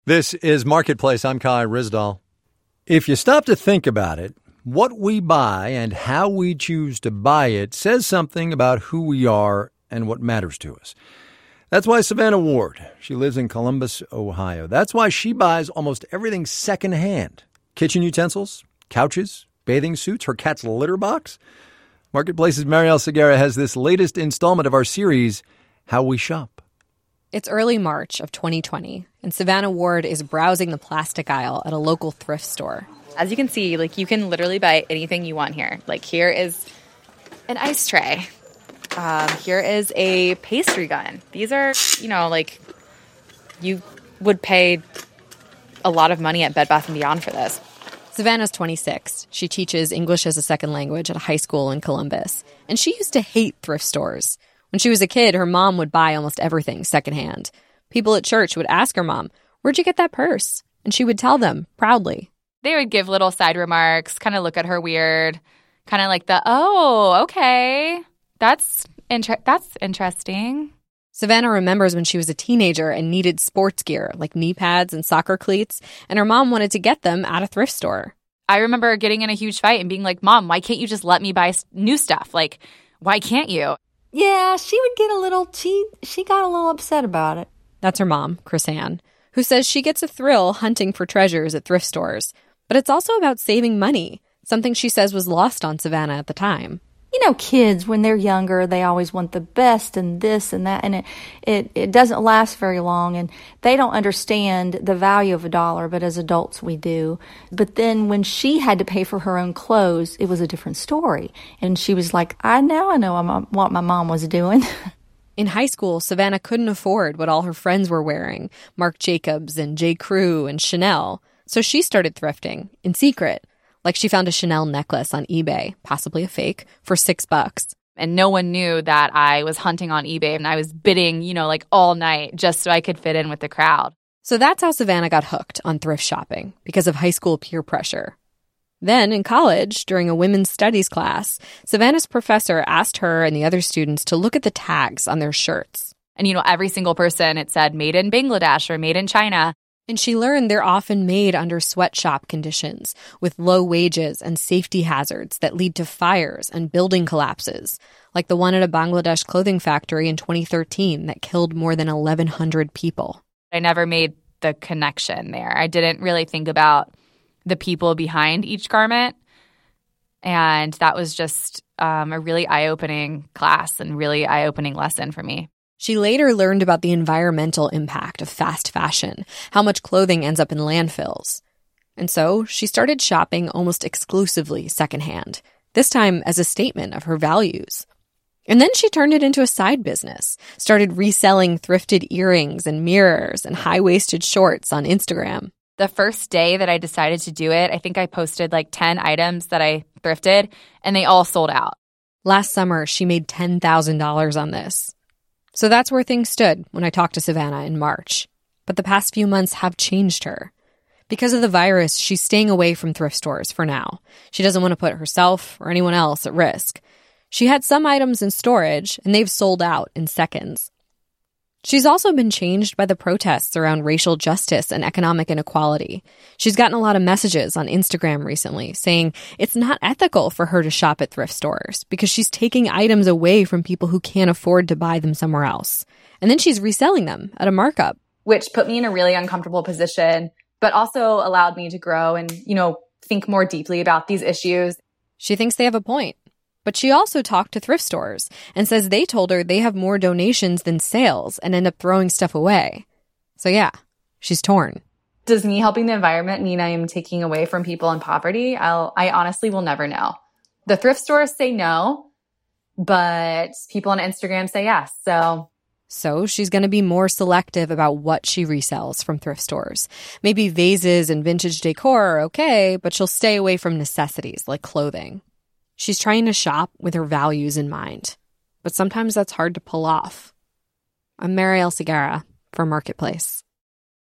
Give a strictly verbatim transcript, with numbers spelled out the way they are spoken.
This is Marketplace. I'm Kai Ryssdal. If you stop to think about it, what we buy and how we choose to buy it says something about who we are and what matters to us. That's why Savannah Ward, she lives in Columbus, Ohio. That's why she buys almost everything secondhand. Kitchen utensils, couches, bathing suits, her cat's litter box. Marketplace's Marielle Segarra has this latest installment of our series, How We Shop. It's early March of twenty twenty, and Savannah Ward is browsing the plastic aisle at a local thrift store. As you can see, like, you can literally buy anything you want here. Like, here is an ice tray. Um, here is a pastry gun. These are, you know, like, you would pay a lot of money at Bed Bath and Beyond for this. Savannah's twenty-six. She teaches English as a second language at a high school in Columbus. And she used to hate thrift stores. When she was a kid, her mom would buy almost everything secondhand. People at church would ask her mom, "Where'd you get that purse?" And she would tell them, proudly. They would give little side remarks, kind of look at her weird, kind of like the, oh, okay, that's inter- that's interesting. Savannah remembers when she was a teenager and needed sports gear, like knee pads and soccer cleats, and her mom wanted to get them at a thrift store. I remember getting in a huge fight and being like, "Mom, why can't you just let me buy new stuff? Like, why can't you?" Yeah, she would get a little, she, she got a little upset about it. That's her mom, Chris-Ann, who says she gets a thrill hunting for treasures at thrift stores. But it's also about saving money, something she says was lost on Savannah at the time. You know, kids, when they're younger, they always want the best and this and that, and it, it, it doesn't last very long, and they don't understand the value of a dollar, but as adults we do. But then when she had to pay for her own clothes, it was a different story. And she was like, I now I know what my mom was doing. In high school, Savannah couldn't afford what all her friends were wearing, Marc Jacobs and J. Crew and Chanel. So she started thrifting, in secret. Like she found a Chanel necklace on eBay, possibly a fake, for six bucks. And no one knew that I was hunting on eBay and I was bidding, you know, like all night just so I could fit in with the crowd. So that's how Savannah got hooked on thrift shopping, because of high school peer pressure. Then in college, during a women's studies class, Savannah's professor asked her and the other students to look at the tags on their shirts. And, you know, every single person, it said made in Bangladesh or made in China. And she learned they're often made under sweatshop conditions, with low wages and safety hazards that lead to fires and building collapses, like the one at a Bangladesh clothing factory in twenty thirteen that killed more than eleven hundred people. I never made the connection there. I didn't really think about the people behind each garment. And that was just um, a really eye-opening class and really eye-opening lesson for me. She later learned about the environmental impact of fast fashion, how much clothing ends up in landfills. And so she started shopping almost exclusively secondhand, this time as a statement of her values. And then she turned it into a side business, started reselling thrifted earrings and mirrors and high-waisted shorts on Instagram. The first day that I decided to do it, I think I posted like ten items that I thrifted, and they all sold out. Last summer, she made ten thousand dollars on this. So that's where things stood when I talked to Savannah in March. But the past few months have changed her. Because of the virus, she's staying away from thrift stores for now. She doesn't want to put herself or anyone else at risk. She had some items in storage, and they've sold out in seconds. She's also been changed by the protests around racial justice and economic inequality. She's gotten a lot of messages on Instagram recently saying it's not ethical for her to shop at thrift stores because she's taking items away from people who can't afford to buy them somewhere else. And then she's reselling them at a markup. Which put me in a really uncomfortable position, but also allowed me to grow and, you know, think more deeply about these issues. She thinks they have a point. But she also talked to thrift stores and says they told her they have more donations than sales and end up throwing stuff away. So yeah, she's torn. Does me helping the environment mean I am taking away from people in poverty? I'll, I honestly will never know. The thrift stores say no, but people on Instagram say yes. So So she's going to be more selective about what she resells from thrift stores. Maybe vases and vintage decor are okay, but she'll stay away from necessities like clothing. She's trying to shop with her values in mind, but sometimes that's hard to pull off. I'm Marielle Segarra for Marketplace.